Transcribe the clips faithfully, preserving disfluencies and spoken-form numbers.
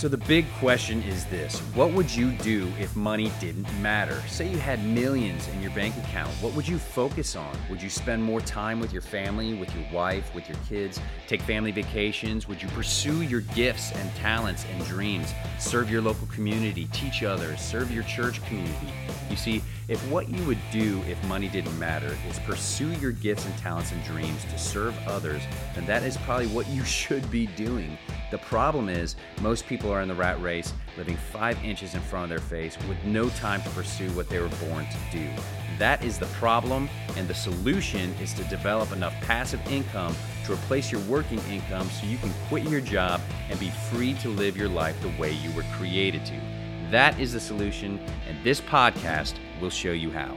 So the big question is this: what would you do if money didn't matter? Say you had millions in your bank account. What would you focus on? Would you spend more time with your family, with your wife, with your kids? Take family vacations? Would you pursue your gifts and talents and dreams? Serve your local community, teach others, serve your church community? You see, if what you would do if money didn't matter is pursue your gifts and talents and dreams to serve others, then that is probably what you should be doing. The problem is, most people are in the rat race, living five inches in front of their face with no time to pursue what they were born to do. That is the problem, and the solution is to develop enough passive income to replace your working income so you can quit your job and be free to live your life the way you were created to. That is the solution, and this podcast will show you how.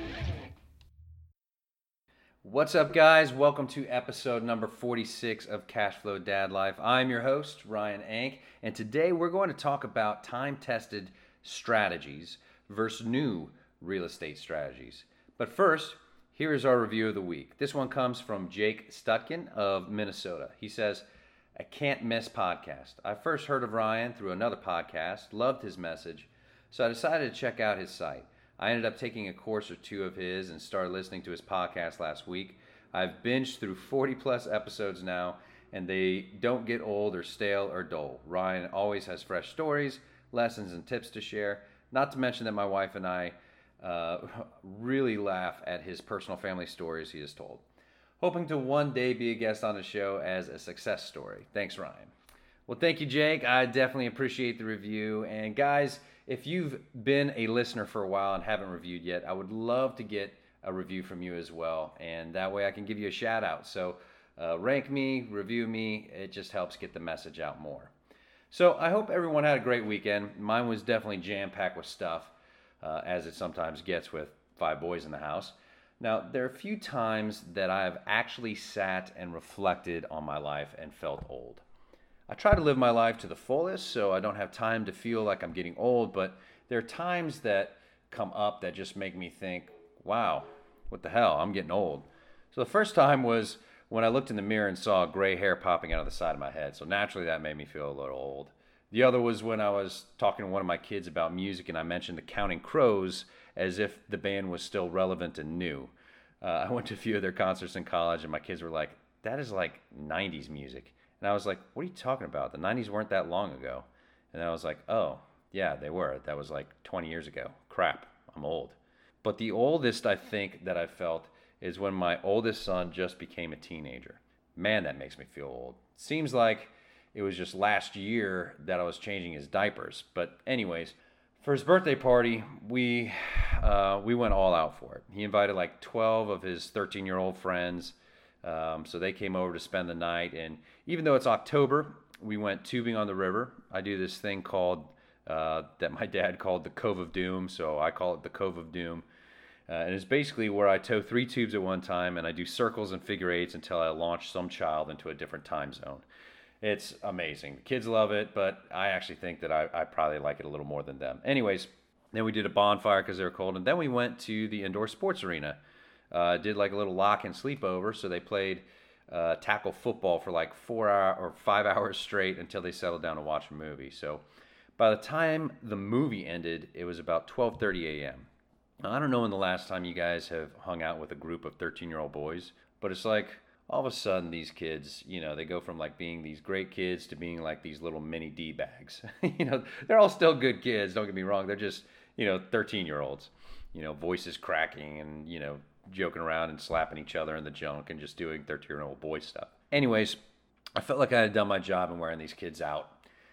What's up, guys? Welcome to episode number forty-six of Cashflow Dad Life. I'm your host, Ryan Ank, and today we're going to talk about time-tested strategies versus new real estate strategies. But first, here is our review of the week. This one comes from Jake Stutkin of Minnesota. He says, "I can't miss podcast. I first heard of Ryan through another podcast, loved his message, so I decided to check out his site. I ended up taking a course or two of his and started listening to his podcast last week. I've binged through forty plus episodes now, and they don't get old or stale or dull. Ryan always has fresh stories, lessons, and tips to share, not to mention that my wife and I uh, really laugh at his personal family stories he has told. Hoping to one day be a guest on the show as a success story. Thanks, Ryan." Well, thank you, Jake. I definitely appreciate the review. And guys, if you've been a listener for a while and haven't reviewed yet, I would love to get a review from you as well. And that way I can give you a shout out. So uh, rank me, review me. It just helps get the message out more. So I hope everyone had a great weekend. Mine was definitely jam-packed with stuff, uh, as it sometimes gets with five boys in the house. Now, there are a few times that I have actually sat and reflected on my life and felt old. I try to live my life to the fullest so I don't have time to feel like I'm getting old, but there are times that come up that just make me think, wow, what the hell, I'm getting old. So the first time was when I looked in the mirror and saw gray hair popping out of the side of my head, so naturally that made me feel a little old. The other was when I was talking to one of my kids about music and I mentioned the Counting Crows as if the band was still relevant and new. Uh, I went to a few of their concerts in college and my kids were like, "That is like nineties music." And I was like, "What are you talking about? The nineties weren't that long ago." And I was like, "Oh, yeah, they were. That was like twenty years ago. Crap, I'm old." But the oldest I think that I felt is when my oldest son just became a teenager. Man, that makes me feel old. Seems like it was just last year that I was changing his diapers. But anyways, for his birthday party, we uh, we went all out for it. He invited like twelve of his thirteen-year-old friends. Um, so they came over to spend the night, and even though it's October, we went tubing on the river. I do this thing called, uh, that my dad called the Cove of Doom, so I call it the Cove of Doom. Uh, and it's basically where I tow three tubes at one time, and I do circles and figure eights until I launch some child into a different time zone. It's amazing. The kids love it, but I actually think that I, I probably like it a little more than them. Anyways, then we did a bonfire because they were cold, and then we went to the indoor sports arena. Uh, did like a little lock and sleepover, so they played uh, tackle football for like four hour or five hours straight until they settled down to watch a movie. So by the time the movie ended, it was about twelve thirty a.m. Now, I don't know when the last time you guys have hung out with a group of thirteen-year-old boys, but it's like all of a sudden these kids, you know, they go from like being these great kids to being like these little mini D-bags. You know, they're all still good kids, don't get me wrong. They're just, you know, thirteen-year-olds, you know, voices cracking and, you know, joking around and slapping each other in the junk and just doing thirteen-year-old boy stuff. Anyways, I felt like I had done my job in wearing these kids out.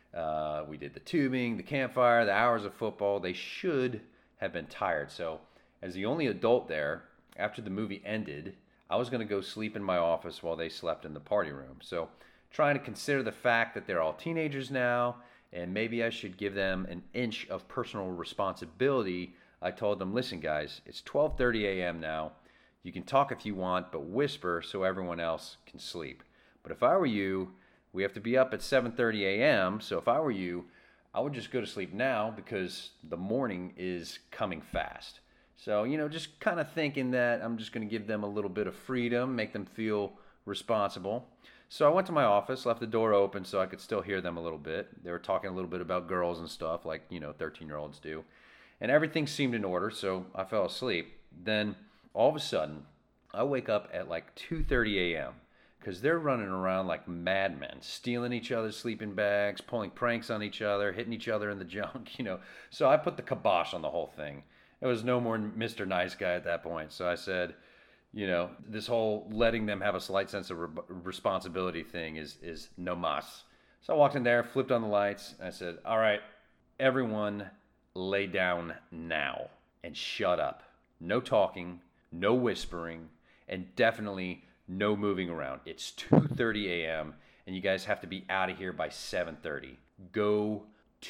Uh, we did the tubing, the campfire, the hours of football. They should have been tired. So as the only adult there, after the movie ended, I was going to go sleep in my office while they slept in the party room. So trying to consider the fact that they're all teenagers now, and maybe I should give them an inch of personal responsibility, I told them, "Listen, guys, it's twelve thirty a.m. now. You can talk if you want, but whisper so everyone else can sleep. But if I were you, we have to be up at seven thirty a.m., so if I were you, I would just go to sleep now because the morning is coming fast." So, you know, just kind of thinking that I'm just going to give them a little bit of freedom, make them feel responsible. So I went to my office, left the door open so I could still hear them a little bit. They were talking a little bit about girls and stuff, like, you know, thirteen year olds do. And everything seemed in order, so I fell asleep. Then all of a sudden, I wake up at like two thirty a m because they're running around like madmen, stealing each other's sleeping bags, pulling pranks on each other, hitting each other in the junk, you know. So I put the kibosh on the whole thing. It was no more Mister Nice Guy at that point. So I said, you know, this whole letting them have a slight sense of re- responsibility thing is is no mas. So I walked in there, flipped on the lights, and I said, all right, everyone lay down now and shut up. No talking, no whispering, and definitely no moving around. It's two thirty a m and you guys have to be out of here by seven thirty. Go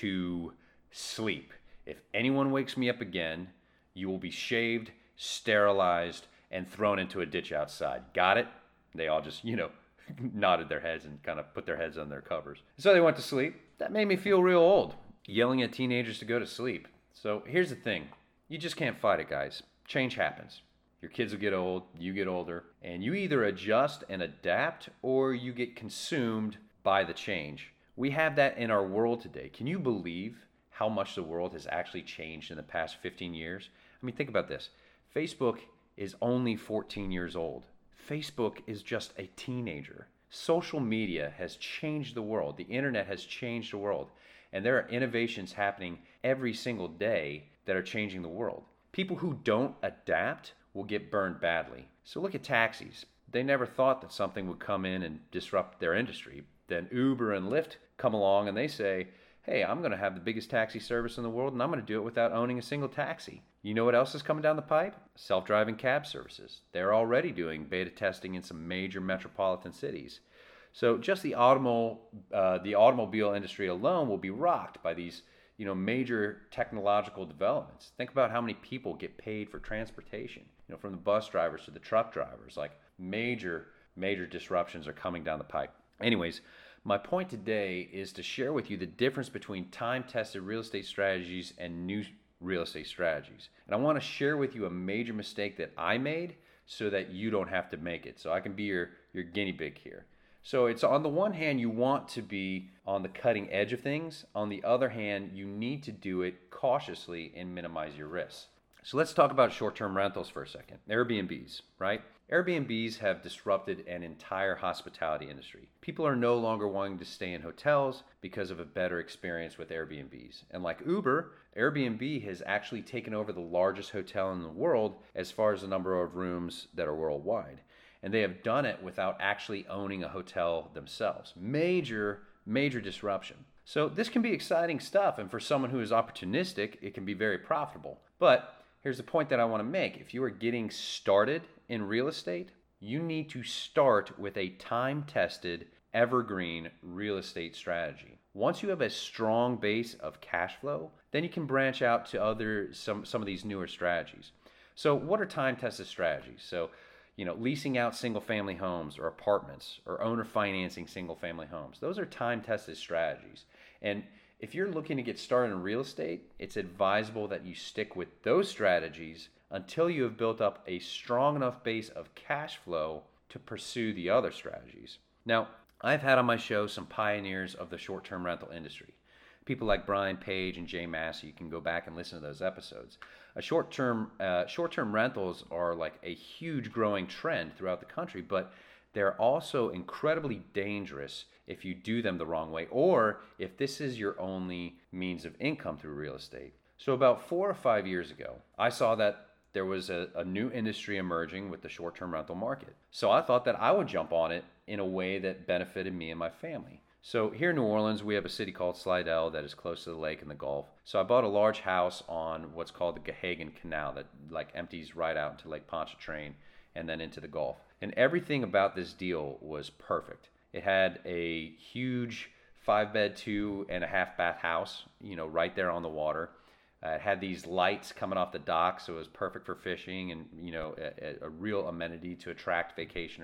to sleep. If anyone wakes me up again, you will be shaved, sterilized, and thrown into a ditch outside. Got it? They all just, you know, nodded their heads and kind of put their heads on their covers. So they went to sleep. That made me feel real old, yelling at teenagers to go to sleep. So here's the thing. You just can't fight it, guys. Change happens. Your kids will get old, you get older, and you either adjust and adapt or you get consumed by the change. We have that in our world today. Can you believe how much the world has actually changed in the past fifteen years? I mean, think about this. Facebook is only fourteen years old. Facebook is just a teenager. Social media has changed the world. The internet has changed the world. And there are innovations happening every single day that are changing the world. People who don't adapt will get burned badly. So look at taxis. They never thought that something would come in and disrupt their industry. Then Uber and Lyft come along and they say, hey, I'm going to have the biggest taxi service in the world and I'm going to do it without owning a single taxi. You know what else is coming down the pipe? Self-driving cab services. They're already doing beta testing in some major metropolitan cities. So just the automobile, uh, the automobile industry alone will be rocked by these, you know, major technological developments. Think about how many people get paid for transportation. You know, from the bus drivers to the truck drivers. Like major, major disruptions are coming down the pipe. Anyways, my point today is to share with you the difference between time-tested real estate strategies and new real estate strategies. And I want to share with you a major mistake that I made so that you don't have to make it. So I can be your, your guinea pig here. So it's on the one hand, you want to be on the cutting edge of things. On the other hand, you need to do it cautiously and minimize your risks. So let's talk about short-term rentals for a second. Airbnbs, right? Airbnbs have disrupted an entire hospitality industry. People are no longer wanting to stay in hotels because of a better experience with Airbnbs. And like Uber, Airbnb has actually taken over the largest hotel in the world as far as the number of rooms that are worldwide. And they have done it without actually owning a hotel themselves. Major, major disruption. So this can be exciting stuff, and for someone who is opportunistic, it can be very profitable. But here's the point that I want to make. If you are getting started in real estate, you need to start with a time-tested, evergreen real estate strategy. Once you have a strong base of cash flow, then you can branch out to other some, some of these newer strategies. So what are time-tested strategies? So you know, leasing out single-family homes or apartments or owner financing single-family homes. Those are time-tested strategies. And if you're looking to get started in real estate, it's advisable that you stick with those strategies until you have built up a strong enough base of cash flow to pursue the other strategies. Now, I've had on my show some pioneers of the short-term rental industry. People like Brian Page and Jay Massey. You can go back and listen to those episodes. A short-term uh, short-term rentals are like a huge growing trend throughout the country, but they're also incredibly dangerous if you do them the wrong way or if this is your only means of income through real estate. So about four or five years ago, I saw that there was a, a new industry emerging with the short-term rental market. So I thought that I would jump on it in a way that benefited me and my family. So here in New Orleans, we have a city called Slidell that is close to the lake and the Gulf. So I bought a large house on what's called the Gahagan Canal that like empties right out into Lake Pontchartrain and then into the Gulf. And everything about this deal was perfect. It had a huge five bed, two and a half bath house, you know, right there on the water. Uh, it had these lights coming off the dock, so it was perfect for fishing and, you know, a, a real amenity to attract vacationers.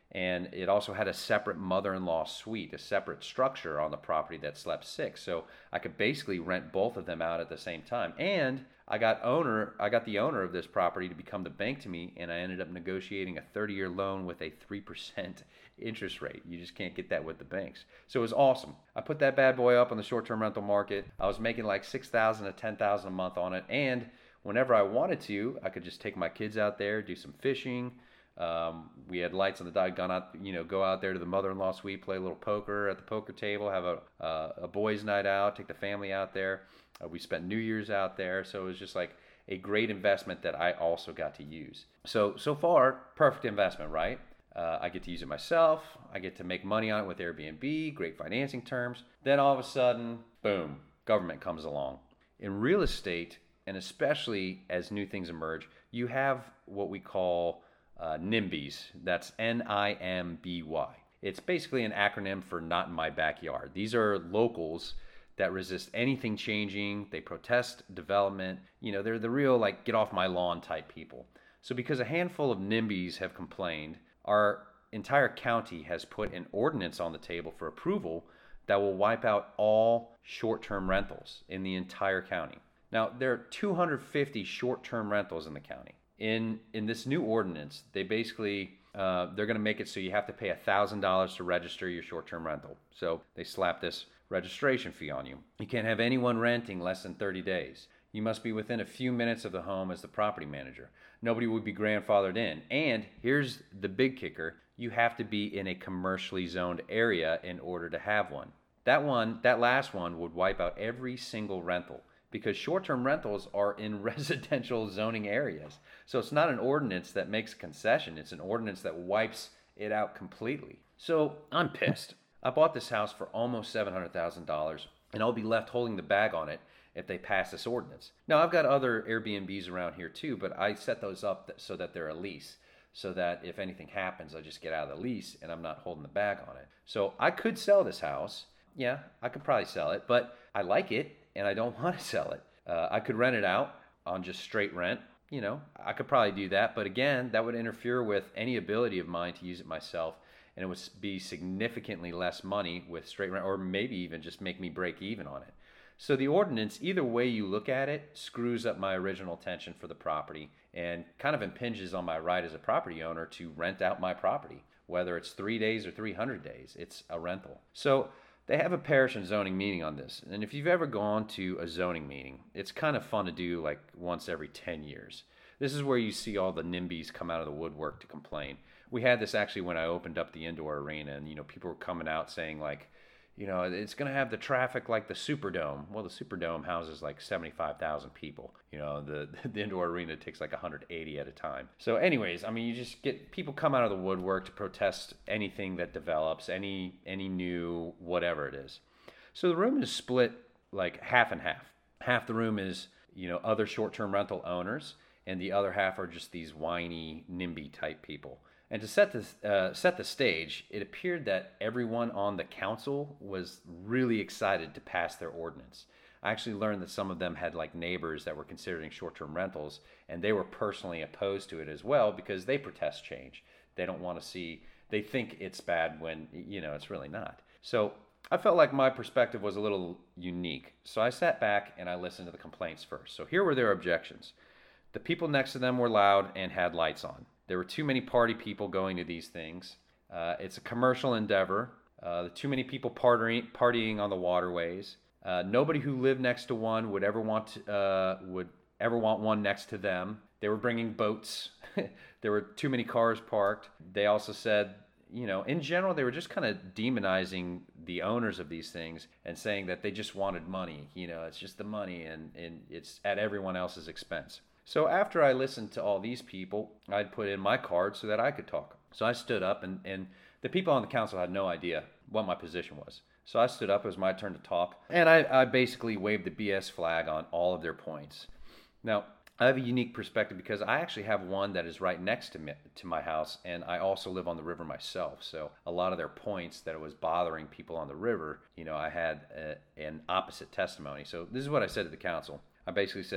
And it also had a separate mother-in-law suite, a separate structure on the property that slept six. So I could basically rent both of them out at the same time. And I got owner, I got the owner of this property to become the bank to me, and I ended up negotiating a thirty-year loan with a three percent interest rate. You just can't get that with the banks. So it was awesome. I put that bad boy up on the short-term rental market. I was making like six thousand to ten thousand a month on it, and whenever I wanted to, I could just take my kids out there, do some fishing. Um, we had lights on the dock, gone out, you know, go out there to the mother-in-law suite, play a little poker at the poker table, have a uh, a boys' night out, take the family out there. Uh, we spent New Year's out there, so it was just like a great investment that I also got to use. So so far, perfect investment, right? Uh, I get to use it myself. I get to make money on it with Airbnb, great financing terms. Then all of a sudden, boom, government comes along. In real estate, and especially as new things emerge, you have what we call Uh, NIMBYs. That's N I M B Y. It's basically an acronym for Not in My Backyard. These are locals that resist anything changing. They protest development. You know, they're the real, like, get off my lawn type people. So because a handful of NIMBYs have complained, our entire county has put an ordinance on the table for approval that will wipe out all short-term rentals in the entire county. Now, there are two hundred fifty short-term rentals in the county. In in this new ordinance, they basically, uh, they're going to make it so you have to pay one thousand dollars to register your short-term rental. So they slap this registration fee on you. You can't have anyone renting less than thirty days. You must be within a few minutes of the home as the property manager. Nobody would be grandfathered in. And here's the big kicker. You have to be in a commercially zoned area in order to have one. That one, that last one would wipe out every single rental, because short-term rentals are in residential zoning areas. So it's not an ordinance that makes a concession. It's an ordinance that wipes it out completely. So I'm pissed. I bought this house for almost seven hundred thousand dollars, and I'll be left holding the bag on it if they pass this ordinance. Now, I've got other Airbnbs around here too, but I set those up so that they're a lease, so that if anything happens, I just get out of the lease and I'm not holding the bag on it. So I could sell this house. Yeah, I could probably sell it, but I like it, and I don't want to sell it. Uh, I could rent it out on just straight rent. You know, I could probably do that. But again, that would interfere with any ability of mine to use it myself. And it would be significantly less money with straight rent, or maybe even just make me break even on it. So the ordinance, either way you look at it, screws up my original intention for the property and kind of impinges on my right as a property owner to rent out my property. Whether it's three days or three hundred days, it's a rental. So they have a parish and zoning meeting on this. And if you've ever gone to a zoning meeting, it's kind of fun to do like once every ten years. This is where you see all the NIMBYs come out of the woodwork to complain. We had this actually when I opened up the indoor arena, and, you know, people were coming out saying like, you know, it's going to have the traffic like the Superdome. Well, the Superdome houses like seventy-five thousand people. You know, the, the indoor arena takes like one hundred eighty at a time. So anyways, I mean, you just get people come out of the woodwork to protest anything that develops, any any new whatever it is. So the room is split like half and half. Half the room is, you know, other short-term rental owners, and the other half are just these whiny NIMBY type people. And to set the, uh, set the stage, it appeared that everyone on the council was really excited to pass their ordinance. I actually learned that some of them had like neighbors that were considering short-term rentals, and they were personally opposed to it as well because they protest change. They don't want to see, they think it's bad when, you know, it's really not. So I felt like my perspective was a little unique. So I sat back and I listened to the complaints first. So here were their objections. The people next to them were loud and had lights on. There were too many party people going to these things. Uh, it's a commercial endeavor. Uh, too many people partying, partying on the waterways. Uh, nobody who lived next to one would ever want to, uh, would ever want one next to them. They were bringing boats. There were too many cars parked. They also said, you know, in general, they were just kind of demonizing the owners of these things and saying that they just wanted money. You know, it's just the money, and, and it's at everyone else's expense. So after I listened to all these people, I'd put in my card so that I could talk. So I stood up, and, and the people on the council had no idea what my position was. So I stood up, it was my turn to talk, and I, I basically waved the B S flag on all of their points. Now, I have a unique perspective because I actually have one that is right next to me, to my house, and I also live on the river myself. So a lot of their points that it was bothering people on the river, you know, I had a, an opposite testimony. So this is what I said to the council. I basically said,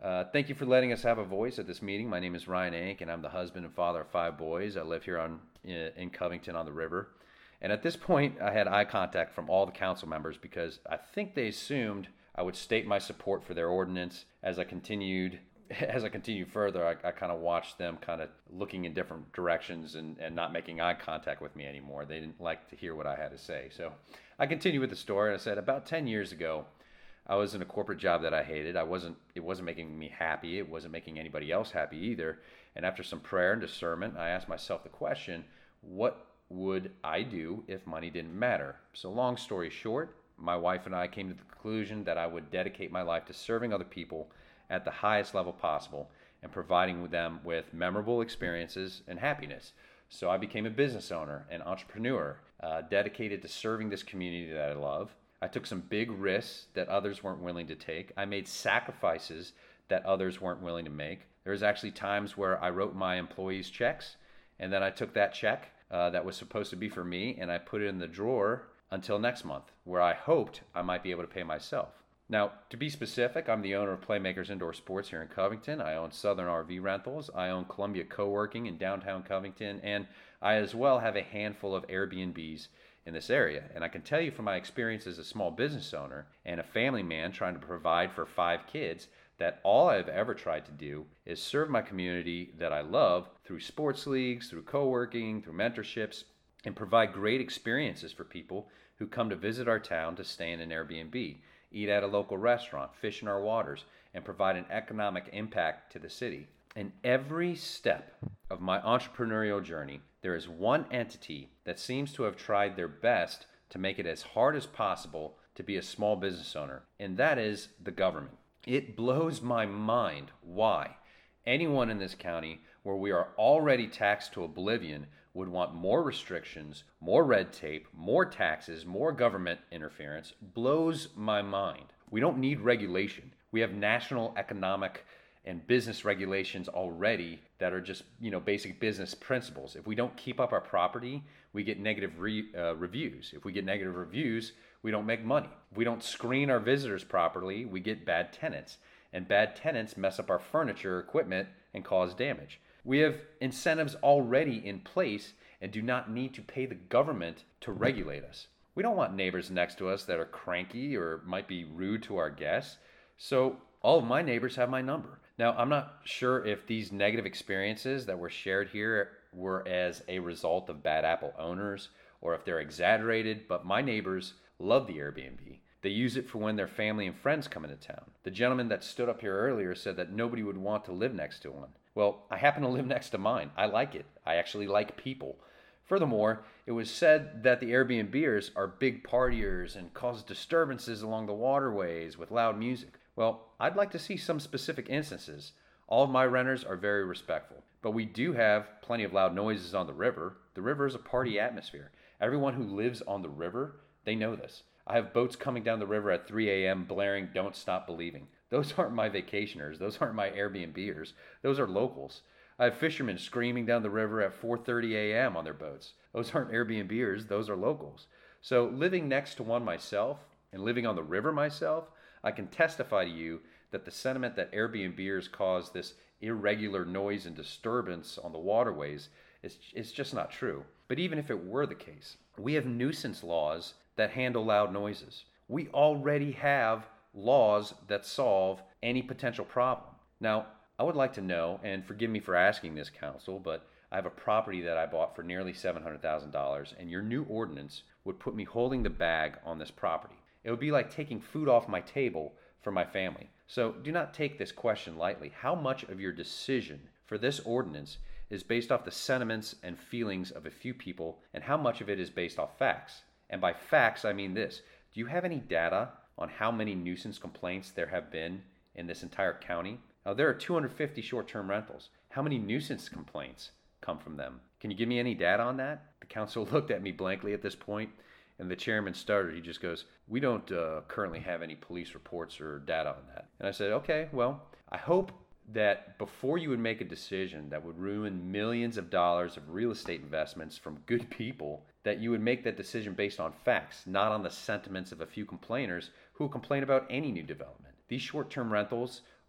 Uh, thank you for letting us have a voice at this meeting. My name is Ryan Ank, and I'm the husband and father of five boys. I live here on in Covington on the river. And at this point, I had eye contact from all the council members because I think they assumed I would state my support for their ordinance. As I continued, as I continued further, I, I kind of watched them kind of looking in different directions and, and not making eye contact with me anymore. They didn't like to hear what I had to say. So I continued with the story. And I said, about ten years ago, I was in a corporate job that I hated. I wasn't, it wasn't making me happy. It wasn't making anybody else happy either. And after some prayer and discernment, I asked myself the question, what would I do if money didn't matter? So long story short, my wife and I came to the conclusion that I would dedicate my life to serving other people at the highest level possible and providing them with memorable experiences and happiness. So I became a business owner, an entrepreneur, uh, dedicated to serving this community that I love. I took some big risks that others weren't willing to take. I made sacrifices that others weren't willing to make. There was actually times where I wrote my employees checks, and then I took that check uh, that was supposed to be for me, and I put it in the drawer until next month, where I hoped I might be able to pay myself. Now, to be specific, I'm the owner of Playmakers Indoor Sports here in Covington. I own Southern R V Rentals. I own Columbia Co-working in downtown Covington, and I as well have a handful of Airbnbs in this area. And I can tell you from my experience as a small business owner and a family man trying to provide for five kids that all I've ever tried to do is serve my community that I love through sports leagues, through co-working, through mentorships, and provide great experiences for people who come to visit our town to stay in an Airbnb, eat at a local restaurant, fish in our waters, and provide an economic impact to the city. In every step of my entrepreneurial journey, there is one entity that seems to have tried their best to make it as hard as possible to be a small business owner, and that is the government. It blows my mind why anyone in this county, where we are already taxed to oblivion, would want more restrictions, more red tape, more taxes, more government interference. Blows my mind. We don't need regulation. We have national economic and business regulations already that are just, you know, basic business principles. If we don't keep up our property, we get negative re, uh, reviews. If we get negative reviews, we don't make money. If we don't screen our visitors properly, we get bad tenants. And bad tenants mess up our furniture, equipment, and cause damage. We have incentives already in place and do not need to pay the government to regulate us. We don't want neighbors next to us that are cranky or might be rude to our guests. So all of my neighbors have my number. Now, I'm not sure if these negative experiences that were shared here were as a result of bad apple owners or if they're exaggerated, but my neighbors love the Airbnb. They use it for when their family and friends come into town. The gentleman that stood up here earlier said that nobody would want to live next to one. Well, I happen to live next to mine. I like it. I actually like people. Furthermore, it was said that the Airbnbers are big partiers and cause disturbances along the waterways with loud music. Well, I'd like to see some specific instances. All of my renters are very respectful, but we do have plenty of loud noises on the river. The river is a party atmosphere. Everyone who lives on the river, they know this. I have boats coming down the river at three a.m. blaring "Don't Stop Believing." Those aren't my vacationers. Those aren't my Airbnbers. Those are locals. I have fishermen screaming down the river at four thirty a.m. on their boats. Those aren't Airbnbers. Those are locals. So living next to one myself and living on the river myself, I can testify to you that the sentiment that Airbnbers cause this irregular noise and disturbance on the waterways is, is just not true. But even if it were the case, we have nuisance laws that handle loud noises. We already have laws that solve any potential problem. Now, I would like to know, and forgive me for asking this, council, but I have a property that I bought for nearly seven hundred thousand dollars, and your new ordinance would put me holding the bag on this property. It would be like taking food off my table for my family. So do not take this question lightly. How much of your decision for this ordinance is based off the sentiments and feelings of a few people, and how much of it is based off facts? And by facts, I mean this. Do you have any data on how many nuisance complaints there have been in this entire county? Now, there are two hundred fifty short-term rentals. How many nuisance complaints come from them? Can you give me any data on that? The council looked at me blankly at this point, and the chairman stuttered. He just goes, "We don't uh, currently have any police reports or data on that." And I said, okay, well, I hope that before you would make a decision that would ruin millions of dollars of real estate investments from good people, that you would make that decision based on facts, not on the sentiments of a few complainers who complain about any new development. These short-term rentals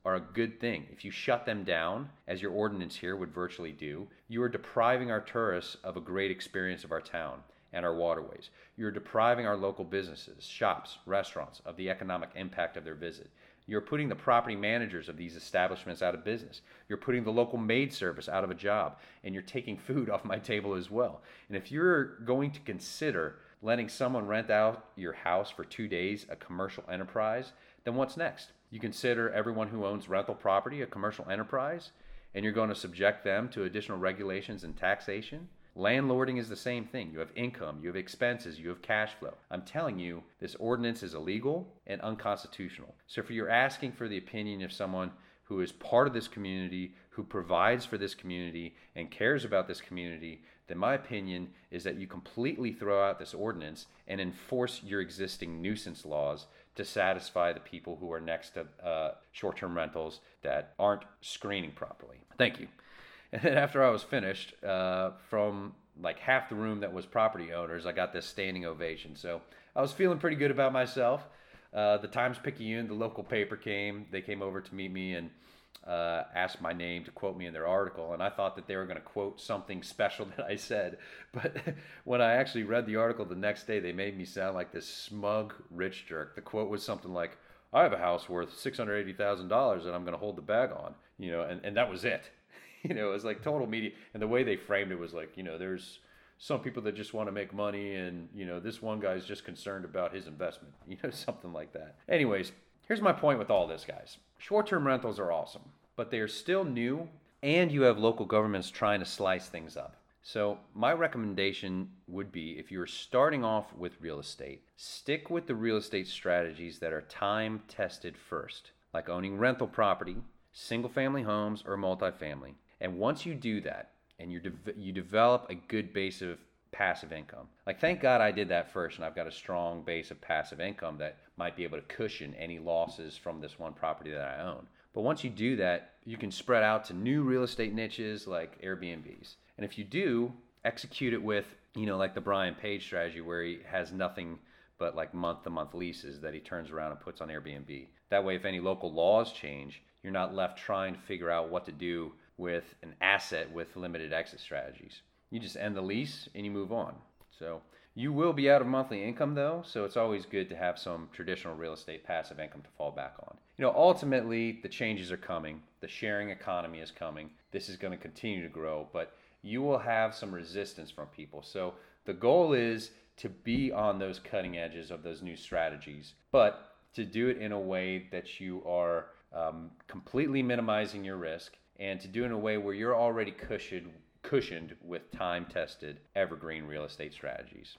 are a good thing. If you shut them down, as your ordinance here would virtually do, you are depriving our tourists of a great experience of our town and our waterways. You're depriving our local businesses, shops, restaurants of the economic impact of their visit. You're putting the property managers of these establishments out of business. You're putting the local maid service out of a job, and you're taking food off my table as well. And if you're going to consider letting someone rent out your house for two days a commercial enterprise, then what's next? You consider everyone who owns rental property a commercial enterprise, and you're going to subject them to additional regulations and taxation? Landlording is the same thing. You have income, you have expenses, you have cash flow. I'm telling you, this ordinance is illegal and unconstitutional. So if you're asking for the opinion of someone who is part of this community, who provides for this community and cares about this community, then my opinion is that you completely throw out this ordinance and enforce your existing nuisance laws to satisfy the people who are next to uh, short-term rentals that aren't screening properly. Thank you. And then after I was finished, uh, from like half the room that was property owners, I got this standing ovation. So I was feeling pretty good about myself. Uh, the Times-Picayune, the local paper came. They came over to meet me and uh, asked my name to quote me in their article. And I thought that they were going to quote something special that I said. But when I actually read the article the next day, they made me sound like this smug rich jerk. The quote was something like, "I have a house worth six hundred eighty thousand dollars that I'm going to hold the bag on." You know, and, and that was it. You know, it was like total media. And the way they framed it was like, you know, there's some people that just want to make money, and, you know, this one guy's just concerned about his investment, you know, something like that. Anyways, here's my point with all this, guys. Short-term rentals are awesome, but they are still new, and you have local governments trying to slice things up. So my recommendation would be, if you're starting off with real estate, stick with the real estate strategies that are time-tested first, like owning rental property, single-family homes, or multifamily. And once you do that, and you de- you develop a good base of passive income, like thank God I did that first, and I've got a strong base of passive income that might be able to cushion any losses from this one property that I own. But once you do that, you can spread out to new real estate niches like Airbnbs. And if you do, execute it with, you know, like the Brian Page strategy, where he has nothing but like month-to-month leases that he turns around and puts on Airbnb. That way, if any local laws change, you're not left trying to figure out what to do with an asset with limited exit strategies. You just end the lease and you move on. So you will be out of monthly income though, so it's always good to have some traditional real estate passive income to fall back on. You know, ultimately the changes are coming. The sharing economy is coming. This is going to continue to grow, but you will have some resistance from people. So the goal is to be on those cutting edges of those new strategies, but to do it in a way that you are um, completely minimizing your risk, and to do it in a way where you're already cushioned, cushioned with time-tested, evergreen real estate strategies.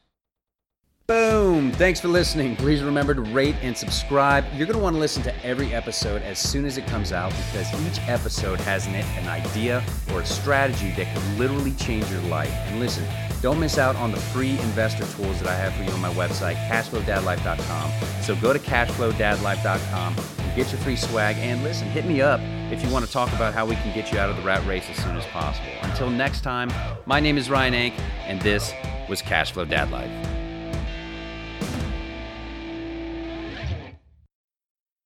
Boom! Thanks for listening. Please remember to rate and subscribe. You're going to want to listen to every episode as soon as it comes out, because each episode has in it an idea or a strategy that could literally change your life. And listen, don't miss out on the free investor tools that I have for you on my website, cashflow dad life dot com. So go to cashflow dad life dot com and get your free swag. And listen, hit me up if you want to talk about how we can get you out of the rat race as soon as possible. Until next time, my name is Ryan Ank, and this was Cashflow Dad Life.